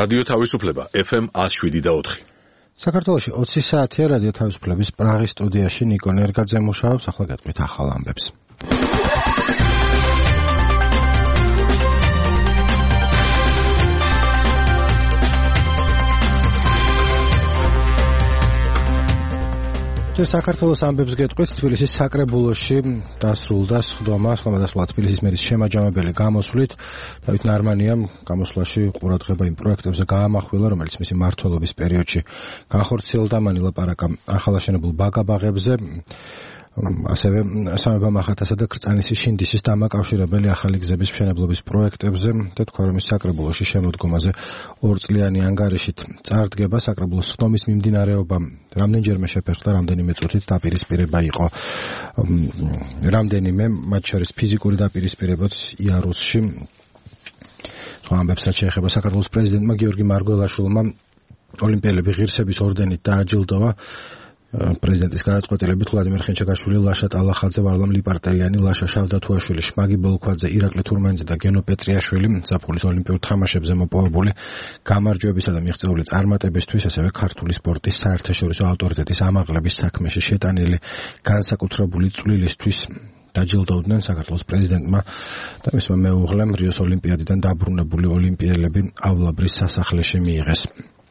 რადიო თავისუფლება FM 107.4. საქართველოში 20 საათია რადიო თავისუფლების პრაღის სტუდიაში ნიკო ნერგაძე მუშაობს, ახლა გეტყვით ახალ ამბებს. საქართველოს ამბებს გეტყვით. თბილისის საკრებულოში დასრულდა სხდომა, სხვადასხვა თბილისის მერის შემაჯამებელი გამოსვლით. დავით ნარმანიამ გამოსვლაში ყურადღება იმ პროექტებზე გაამახვილა, რომელიც მისი მმართველობის პერიოდში განხორციელდა. მან ილაპარაკა ახალაშენებულ ბაგაბაღებზე, ასევე სამება მახათასა და კრწანისის შინდისის დამაკავშირებელი ახალი გზების მშენებლობის პროექტებზე და თქვა, რომ საკრებულოში შემოდგომაზე 2 წლიანი ანგარიშით წარდგება. საკრებულოს სხდომის მიმდინარეობა რამდენჯერმე შეფერხდა, რამდენიმე წუთით დაპირისპირება იყო, რამდენიმე მათ შორის ფიზიკური დაპირისპირებაც იარუსში. სხვა ამბებსაც შეეხება საქართველოს პრეზიდენტმა გიორგი მარგველაშვილმა ოლიმპიელები ღირსების ორდენით დააჯილდოვა. პრეზიდენტის გადაწყვეტილებით ვლადიმერ ხენჩაკაშვილი, ლაშა ტალახაძე, ვარლამ ლიპარტელიანი, ლაშა შავდათუაშვილი, შმაგი ბოლქვაძე, ირაკლი თურმანიძე და გენო პეტრიაშვილი ზაფხულის ოლიმპიურ თამაშებზე მოპოვებული გამარჯვებისა და მიღწეული წარმატებისთვის, ასევე ქართული სპორტის საერთაშორისო ავტორიტეტის ამაღლების საქმეში შეტანილი განსაკუთრებული წვლილისთვის დაჯილდოვდნენ. საქართველოს პრეზიდენტმა და მისმა მეუღლემ რიოს ოლიმპიადიდან დაბრუნებული ოლიმპიელები ავლაბრის სასახლეში მიიღეს.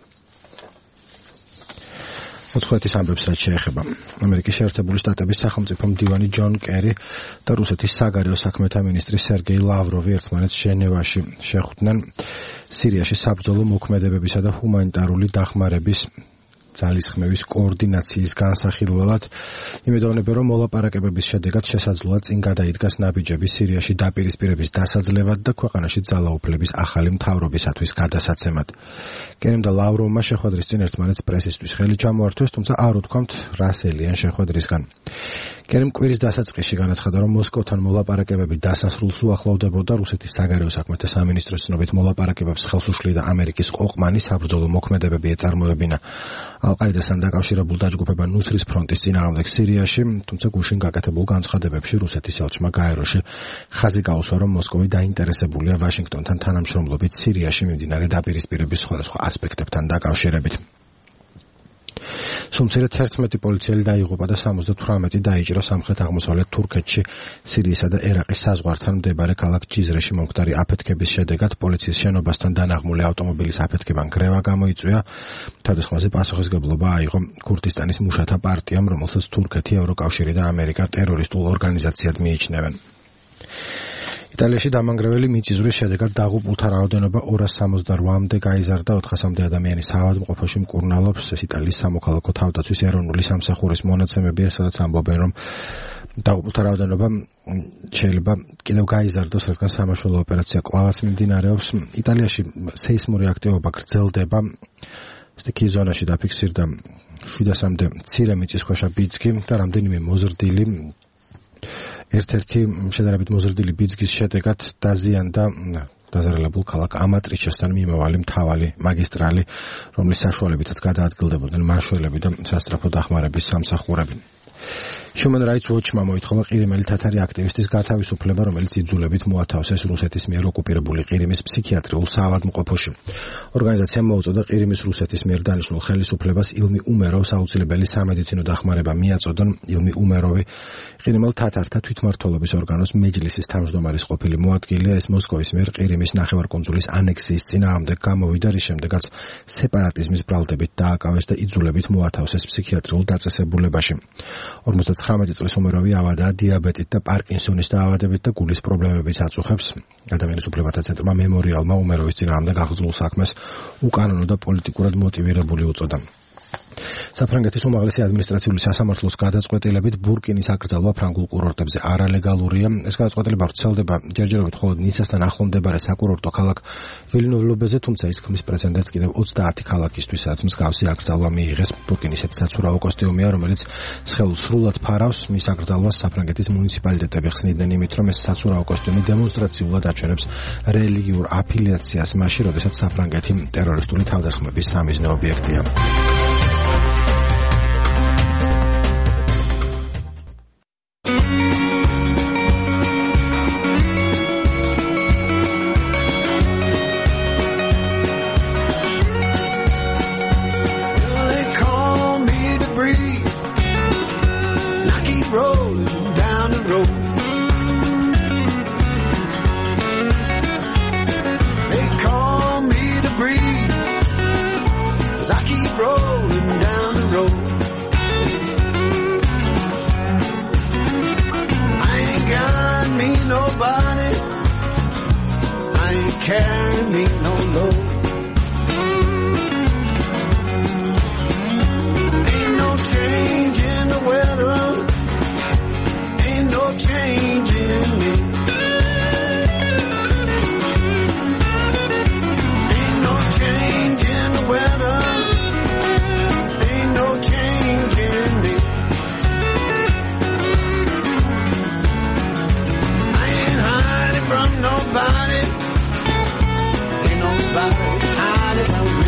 მოწყვეტის ამბებს რაც შეეხება ამერიკის შეერთებული შტატების სახელმწიფო მდივანი ჯონ კერი და რუსეთის საგარეო საქმეთა მინისტრი სერგეი ლავროვი ერთმანეთს ჟენევაში შეხვდნენ სირიაში საბრძოლო მოქმედებებისა და ჰუმანიტარული დახმარების ძალისხმევის კოორდინაციის განსახილველად. იმედოვნებენ, რომ მოლაპარაკებების შედეგად შესაძლოა წინ გადაიდგას ნაბიჯები სირიაში დაპირისპირების დასაძლევად და ქვეყანაში ძალაუფლების ახალი მთავრობისათვის გადასაცემად. კერიმ და ლავროვმა შეხვედრის წინ ერთმანეთს პრესისთვის ხელი ჩამოართვეს, თუმცა არ უთქვამთ რას ელიან შეხვედრისგან. კერიმ კვირის დასაწყისში განაცხადა, რომ მოსკოვთან მოლაპარაკებები დასასრულს უახლოვდებოდა. რუსეთის საგარეო საქმეთა სამინისტროს ცნობით მოლაპარაკებებს ხელს უშლიდა ამერიკის ყოყმანი, საბრძოლო მოქმედებები ეწარმოებინა ალ-ყაიდასთან დაკავშირებულ დაჯგუფება ნუსრის ფრონტის წინააღმდეგ სირიაში, თუმცა გუშინ გაკეთებულ განცხადებებში რუსეთის ელჩმა გაეროში ხაზი გაუსვა, რომ მოსკოვი დაინტერესებულია ვაშინგტონთან თანამშრომლობით სირიაში მიმდინარე დაპირისპირების სხვადასხვა ასპექტებთან დაკავშირებით. სულ 11 პოლიციელი დაიღუპა და 78 დაიჭრა სამხრეთ-აღმოსავლეთ თურქეთში სირიისა და ერაყის საზღვართან მდებარე ქალაქ ჯიზრეში მომხდარი აფეთქების შედეგად პოლიციის შენობასთან დანაღმული ავტომობილის აფეთქება ნგრევა გამოიწვია. თავდასხმაზე პასუხისმგებლობა აიღო ქურთისტანის მუშათა პარტიამ, რომელსაც თურქეთი, ევროკავშირი და ამერიკა ტერორისტულ ორგანიზაციად მიიჩნევენ. იტალიაში დამანგრეველი მიწისძვრის შედეგად დაღუპულთა რაოდენობა 268-მდე გაიზარდა, 400-მდე ადამიანი საავადმყოფოში მკურნალობს. ეს იტალიის სამოქალაქო თავდაცვის ეროვნული სამსახურის მონაცემებია, სადაც ამბობენ, რომ დაღუპულთა რაოდენობა შეიძლება კიდევ გაიზარდოს, რადგან სამაშველო ოპერაცია კვლავაც მიმდინარეობს. იტალიაში სეისმური აქტივობა გრძელდება. სტიქიის ზონაში დაფიქსირდა 700-მდე მცირე მიწისქვეშა ბიძგი და რამდენიმე მოზრდილი. ერთ-ერთი შედარებით მოზრდილი ბიძგის შედეგად დაზიანდა დაზარალებულ ქალაქ ამატრიჩესთან მიმავალი მთავარი მაგისტრალი, რომლის საშუალებითაც გადაადგილდებოდნენ მაშველები და სასწრაფო დახმარების სამსახურები. Human Rights Watch-მა მოითხოვა ყირიმელი თათარი აქტივისტის გათავისუფლება, რომელიც იძულებით მოათავსეს რუსეთის მიერ ოკუპირებული ყირიმის ფსიქიატრიულ საავადმყოფოში. ორგანიზაციამ მოუწოდა ყირიმის რუსეთის მიერ დანიშნულ ხელისუფლებას ილმი უმეროვს აუცილებელი სამედიცინო დახმარება მიაწოდონ. ილმი უმეროვი ყირიმელ თათართა თვითმმართველობის ორგანოს მეჯლისის თავმჯდომარის ყოფილი მოადგილეა. ეს მოსკოვის მიერ ყირიმის ნახევარკუნძულის ანექსიის წინააღმდეგ გამოვიდა, რის შემდეგაც სეპარატიზმის ბრალდებით დააკავეს და იძულებით მოათავსეს ფსიქიატრიულ დაწესებულებაში. 19 წლის უმეროვი ავადაა დიაბეტით და პარკინსონის დაავადებით და გულის პრობლემებით აწუხებს. ადამიანის უფლებათა ცენტრმა მემორიალმა უმეროვის წინააღმდეგ აღძრულ საქმეს უკანონო და პოლიტიკურად მოტივირებული უწოდა. საფრანგეთის უმაღლესი ადმინისტრაციული სასამართლოს გადაწყვეტილებით ბურკინის აკრძალვა ფრანგულ კურორტებზე არალეგალურია. ეს გადაწყვეტილება ვრცელდება ჯერჯერობით მხოლოდ ნიცასთან ახლო მდებარე საკურორტო ქალაქ ვილნოვ-ლობეზე, თუმცა ის ქმნის პრეცედენტს კიდევ 30 ქალაქისთვის, სადაც მსგავსი აკრძალვა მიიღეს. ბურკინის ეს საცურაო კოსტიუმია, რომელიც სხეულს სრულად ფარავს. მის აკრძალვას საფრანგეთის მუნიციპალიტეტები ხსნიდნენ იმით, რომ ეს საცურაო კოსტიუმი დემონსტრაციულად აჩვენებს რელიგიურ აფილიაციას მასში, როდესაც საფრანგეთი ტერორისტული თავდასხმების სამიზნე ობიექტია. keep rolling down the road. They call me the breeze, 'cause I keep rolling down the road. I ain't got me nobody, I ain't carrying me no load. Ain't no change in the weather, ain't no change in me. Ain't no change in the weather, ain't no change in me. I ain't hiding from nobody, ain't nobody hiding from me.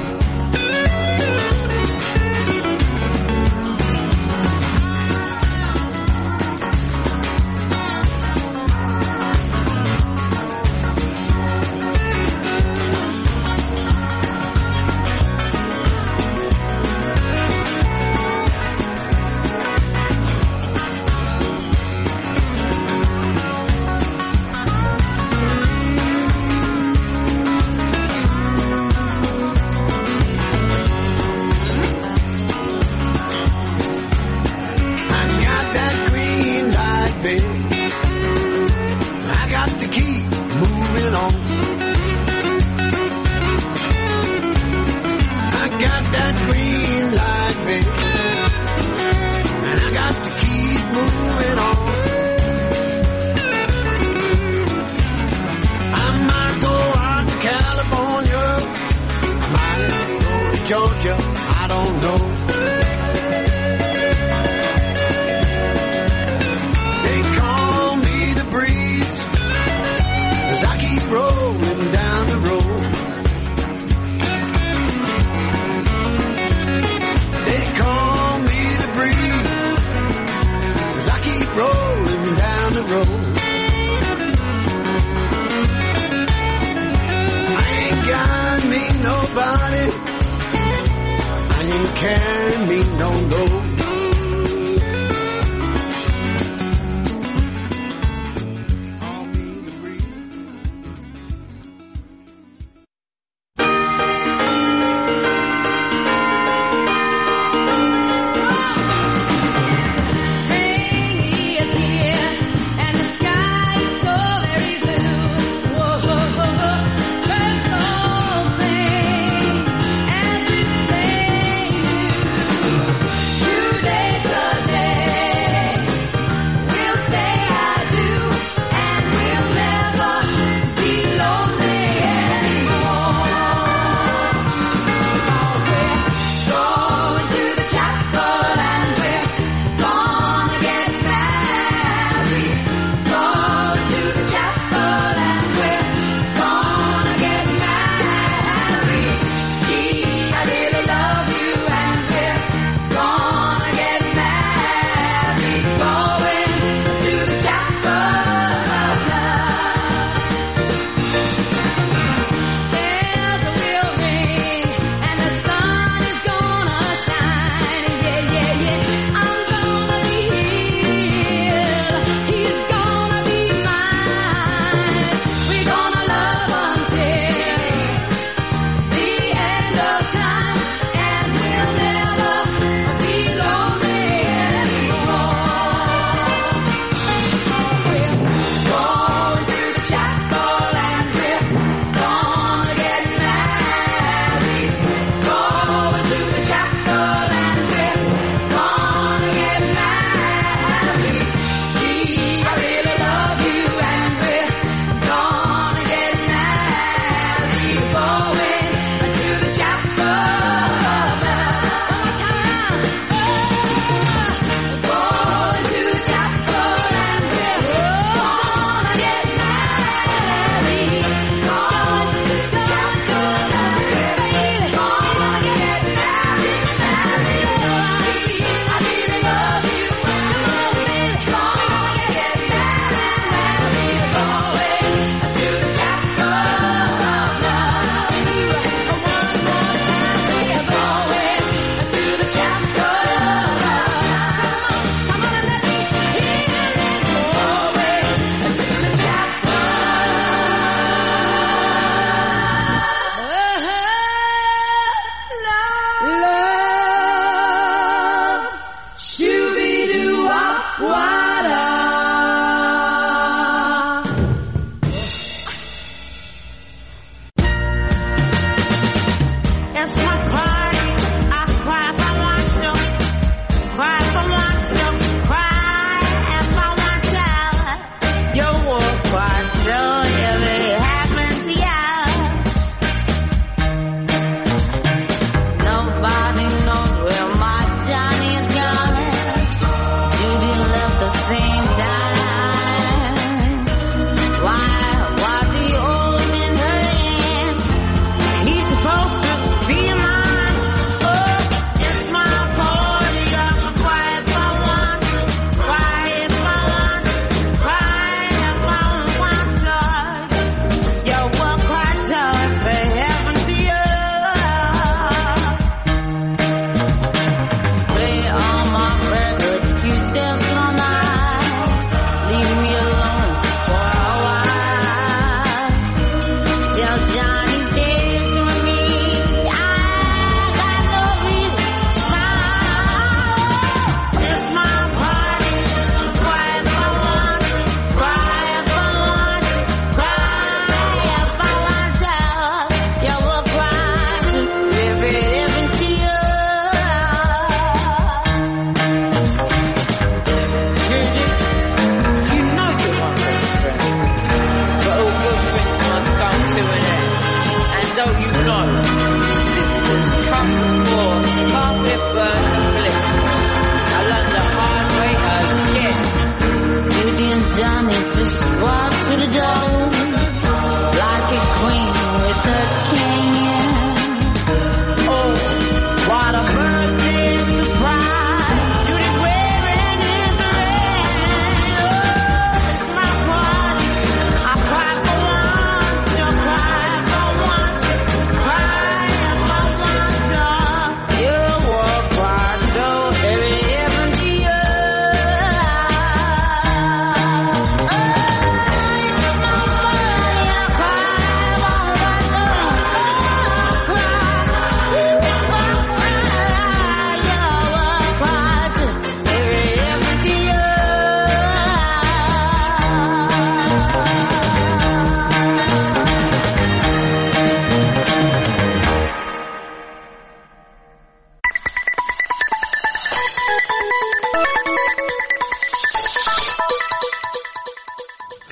I got to keep moving on. I got that green light, baby, and I got to keep moving on. I might go out to California, I might go to Georgia, I don't know. Rolling down the road. They call me the breeze, 'cause I keep rolling down the road. I ain't got me nobody, I ain't carrying me no load. You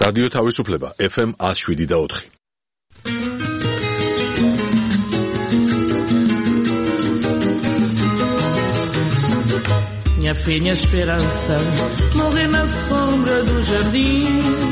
რადიო თავისუფლება FM 107.4. Minha fé, minha esperança, morrer na sombra do jardim.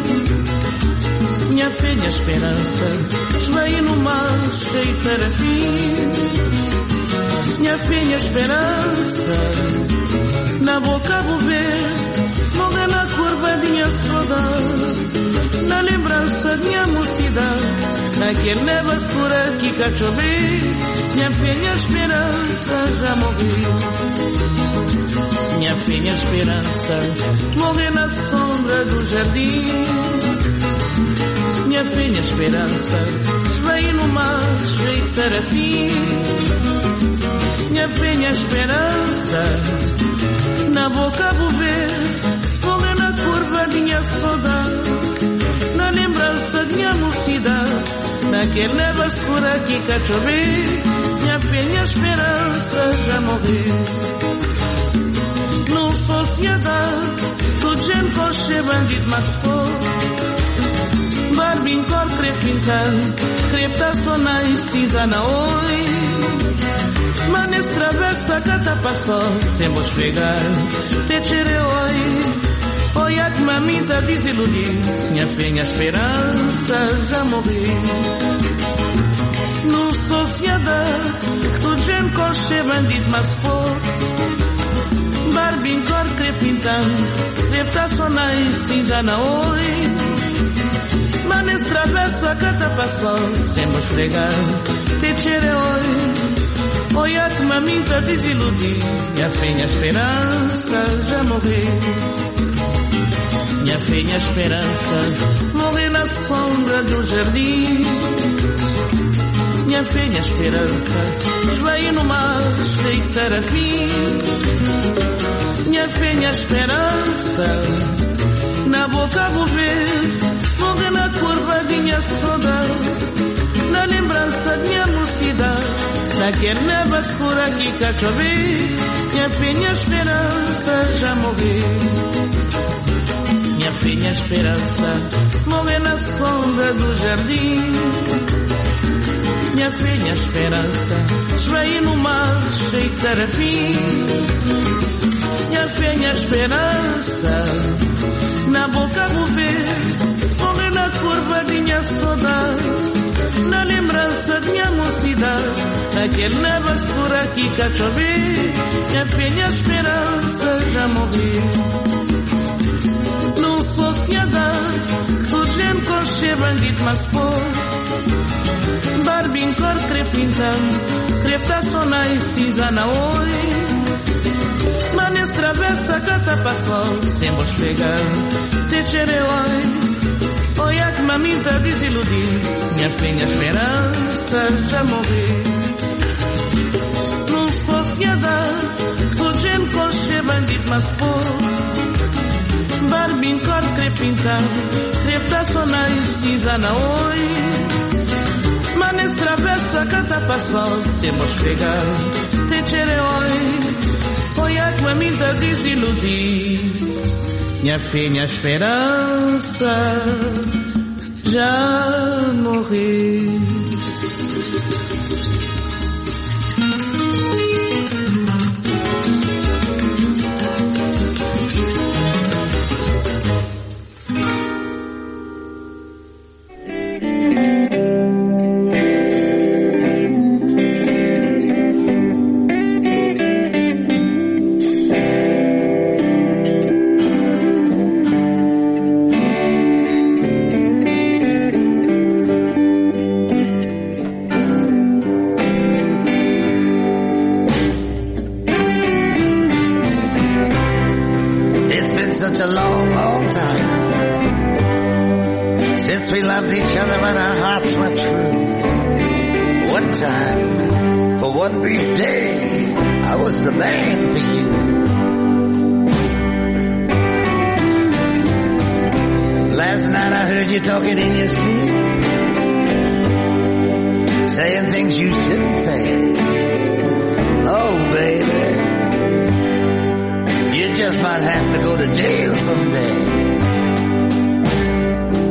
Minha fé, minha esperança, esvair no mar cheio de parafim. Minha fé, minha esperança, na boca vou ver, morrer na curva de minha saudade, na lembrança de minha mocidade, naquele neva escura que cá chover. Minha fé, minha esperança, já morreu. Minha fé, minha esperança, morrer na sombra do jardim. Minha fé, minha esperança, esvair no mar cheio de parafim. Minha fé, minha esperança, na boca vou ver, morrer na curva de minha saudade, na lembrança de minha mocidade, naquele neva escura que cá chover. Minha fé, minha esperança, já morreu. Numa sociedade, tudo gente coche bandido mas for. Barbin cor crepintan, crepta sona e cisa na oi. Manes travessa cata passou, sem vos pegar, te tirei oi. Oi a que mamita desiludir, minha fé, minha esperança já morri. Numa sociedade, tudo gente coche bandido mas for. Barbin cor crepintan, crepta sona e cisa na oi. Manes travessa cata passou, sem vos pregar, te tirei oi. Oi a que mamita desiludir, minha fé, minha esperança já morri. Minha fé, minha esperança, morrer na sombra do jardim. Minha fé, minha esperança, esvair no mar cheio de tarafim. Minha fé, minha esperança, na boca vou ver, morrer na curva de minha saudade, na lembrança de minha mocidade, naquele neva escura que cá chover. Minha fé, minha esperança já morreu. Minha fé, minha esperança, morrer na sombra do jardim. Minha fé, minha esperança, esvair no mar cheio de tarafim. Minha fé, minha esperança, na boca vou ver, morrer na curva de minha saudade, na lembrança de minha mocidade, naquele neva escura que cá chover. Minha fé, minha esperança já morreu. Numa sociedade, tudo gente coche bandido mas for. Barbin cor crepintan, crepta sona e cisa na oi. Manes travessa cata passou, sem vos pegar, te tirei oi. Oi a que mamita desiludir, minha fé, minha esperança já morri. Numa sociedade, tudo gente coche bandido mas for. Barbin cor crepintan, crepta sona e cisa na oi. Manes travessa cata passou, sem vos pegar, te tirei oi. Oi a que mamita desiludir, minha fé, minha esperança já morri. Saying things you shouldn't say. Oh, baby, you just might have to go to jail someday.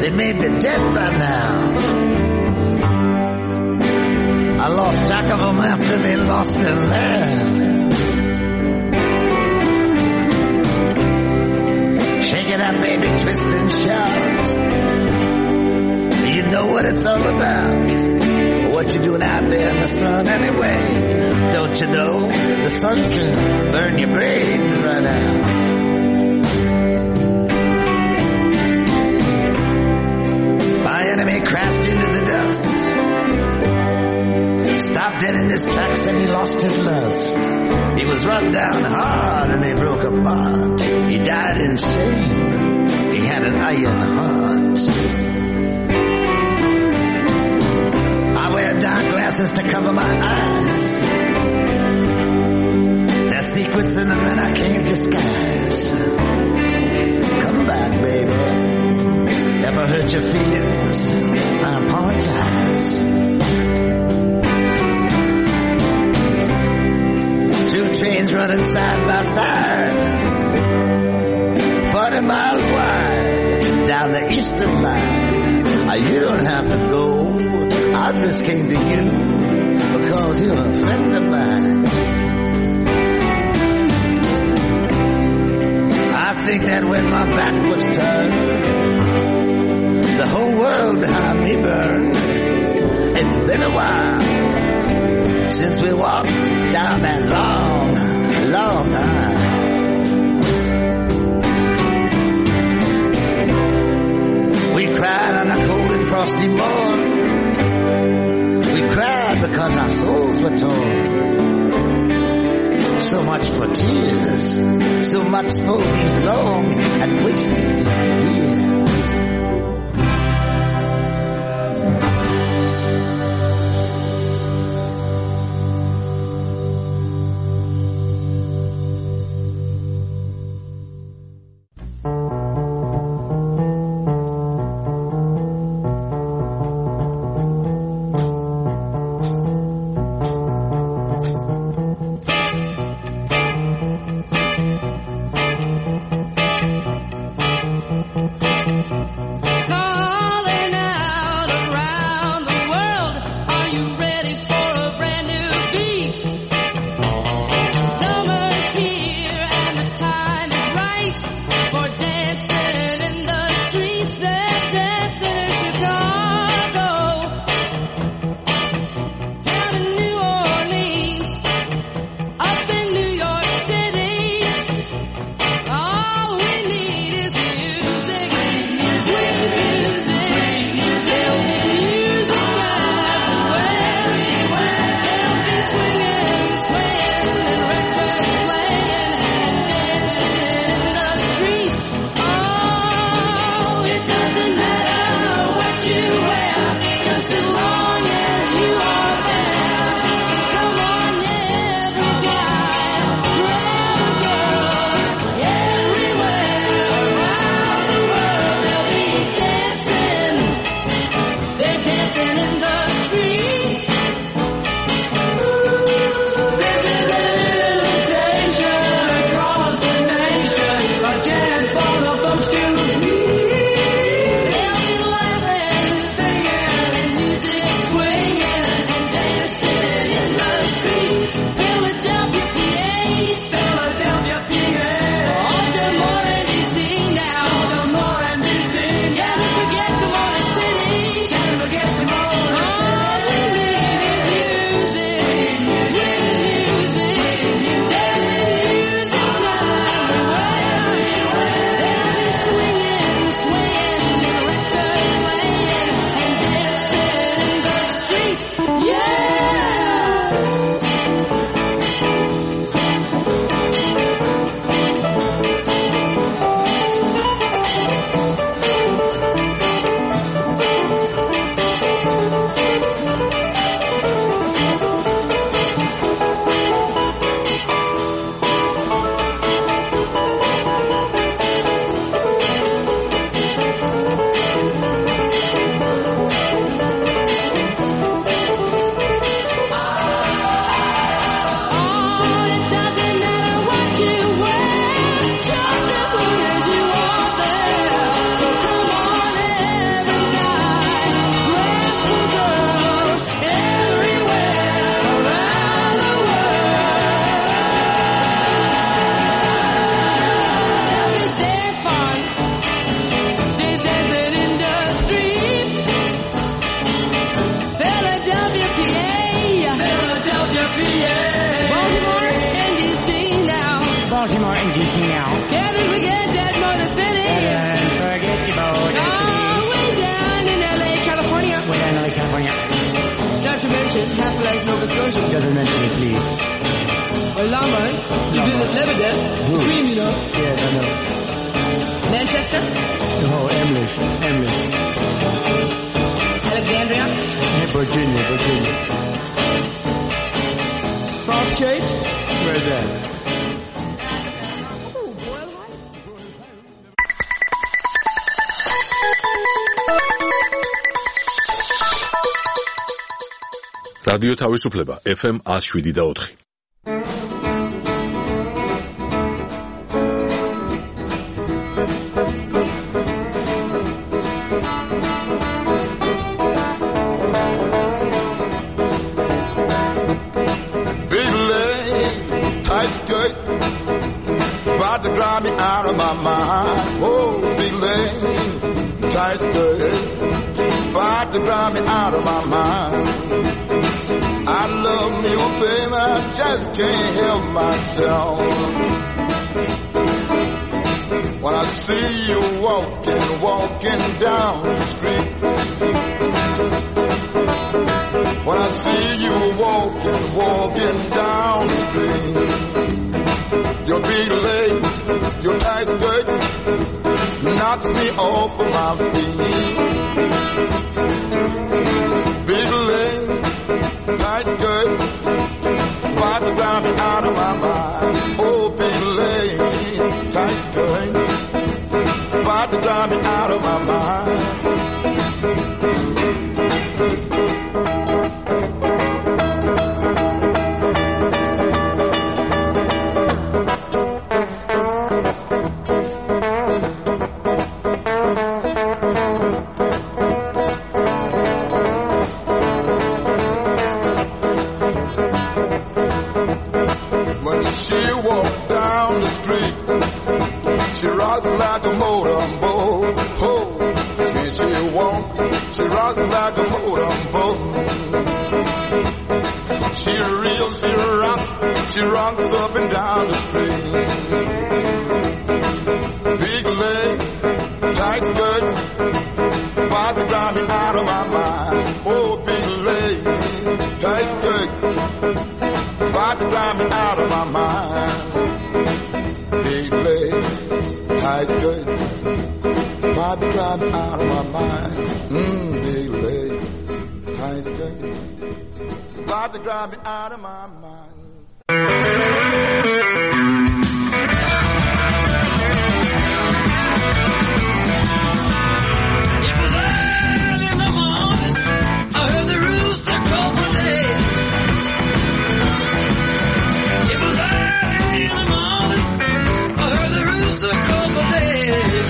They may be dead by now. I lost track of them after they lost their land. Shake it up, baby, twist and shout. You know what it's all about. What you doing out there in the sun anyway? Don't you know the sun can burn your brains right out? My enemy crashed into the dust, stopped dead in his tracks and he lost his lust. He was run down hard and they broke apart. He died in shame, he had an iron heart. I wear dark glasses to cover my eyes. There's secrets in them that I can't disguise. Come back, baby. Ever hurt your feelings? I apologize. Two trains running side by side, 40 miles wide, down the eastern line. You don't have to go. I just came to you because you're a friend of mine. I think that when my back was turned, the whole world behind me burned. It's been a while since we walked down that long, long aisle. We cried on a cold and frosty morn. We cried because our souls were torn. So much for tears, so much for these long and wasted years. Music, gentleman to me, please. Well, Lamo, you visit Lebanon, the Queen, you know. Yes, I know. Manchester, No, Emily. Alexandria, Virginia. Falls Church. Where's that? Oh, Boyle Heights. რადიო თავისუფლება FM 107.4. Big leg, tight skirt, about to drive me out of my mind. Oh, big leg, tight skirt, about to drive me out of my mind. I love me, oh baby, I just can't help myself. When I see you walking down the street. When I see you walking down the street. Your big leg, your tight skirt, knocks me off of my feet. Big leg, tight skirt, about to drive me out of my mind. Oh, big leg, tight skirt, about to drive me out of my mind. She rocks like a motorboat. Oh, she rocks like a motorboat. She rocks up and down the street. Big leg, tight skirt, about to drive me out of my mind. Oh, big leg, tight skirt, about to drive me out of my mind. Big leg, tight skirt, about to drive me out of my mind. Big leg, tight skirt, about to drive me out of my mind. It was early in the morning. I heard the rooster crow for day. It was early in the morning. I heard the rooster crow for day.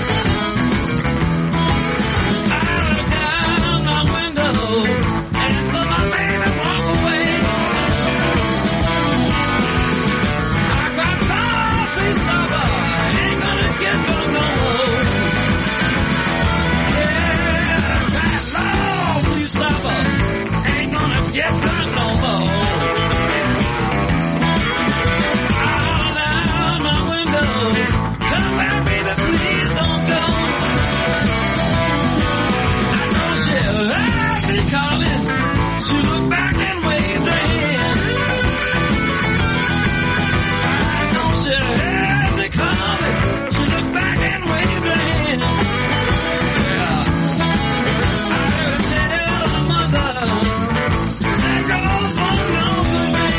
I looked out my window and saw my baby walk away. I cried, "Oh, please stop her. I ain't gonna get drunk no more." Yeah, I cried, "Lord, please stop her. Ain't gonna get drunk no more." Out my window, come back, baby, please don't go. I know she'll heard me calling. She looked back and waved her hand. I know she heard me calling. She looked back and waved her hand. Yeah. I heard her tell her mother, "There goes one lonesome man."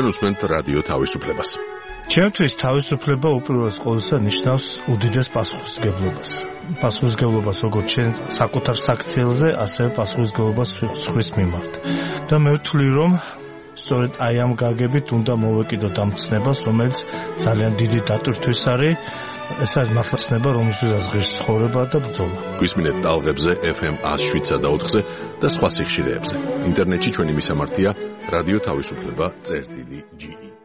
თქვენ უსმენთ რადიო თავისუფლებას. ჩემთვის თავისუფლება უპირველეს ყოვლისა ნიშნავს უდიდეს პასუხისმგებლობას. პასუხისმგებლობას როგორც ჩვენ საკუთარ საქციელზე, ასევე პასუხისმგებლობას სხვის მიმართ. და მე ვთვლი, რომ სწორედ აი ამ გაგებით უნდა მოვეკიდოთ ამ ცნებას, რომელიც ძალიან დიდი დატვირთვის არის. ეს არის მართლა ცნება, რომელსაც ღირს ცხოვრება და ბრძოლა. გვისმინეთ ტალღებზე FM 107.4-ზე და სხვა სიხშირეებზე. ინტერნეტში ჩვენი მისამართია რადიო თავისუფლება.ge